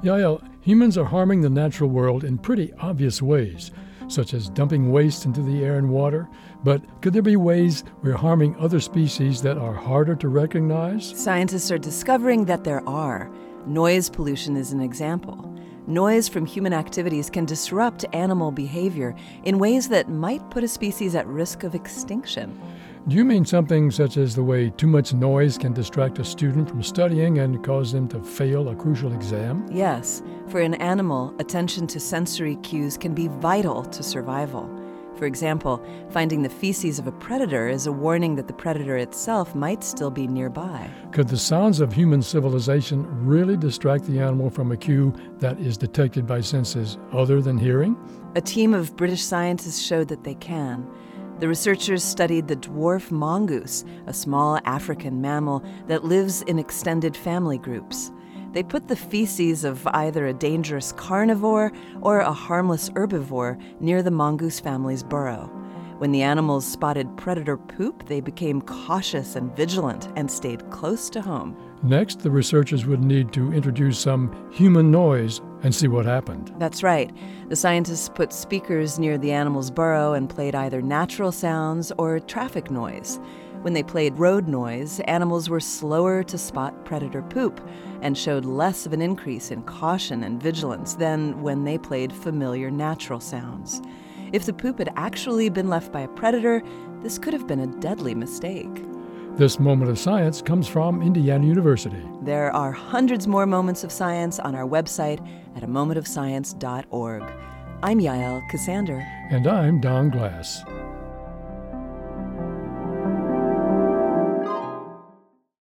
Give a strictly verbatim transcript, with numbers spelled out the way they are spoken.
Yael, humans are harming the natural world in pretty obvious ways, such as dumping waste into the air and water. But could there be ways we're harming other species that are harder to recognize? Scientists are discovering that there are. Noise pollution is an example. Noise from human activities can disrupt animal behavior in ways that might put a species at risk of extinction. Do you mean something such as the way too much noise can distract a student from studying and cause them to fail a crucial exam? Yes. For an animal, attention to sensory cues can be vital to survival. For example, finding the feces of a predator is a warning that the predator itself might still be nearby. Could the sounds of human civilization really distract the animal from a cue that is detected by senses other than hearing? A team of British scientists showed that they can. The researchers studied the dwarf mongoose, a small African mammal that lives in extended family groups. They put the feces of either a dangerous carnivore or a harmless herbivore near the mongoose family's burrow. When the animals spotted predator poop, they became cautious and vigilant and stayed close to home. Next, the researchers would need to introduce some human noise and see what happened. That's right. The scientists put speakers near the animal's burrow and played either natural sounds or traffic noise. When they played road noise, animals were slower to spot predator poop and showed less of an increase in caution and vigilance than when they played familiar natural sounds. If the poop had actually been left by a predator, this could have been a deadly mistake. This moment of science comes from Indiana University. There are hundreds more moments of science on our website at a moment of science dot org. I'm Yael Ksander. And I'm Don Glass.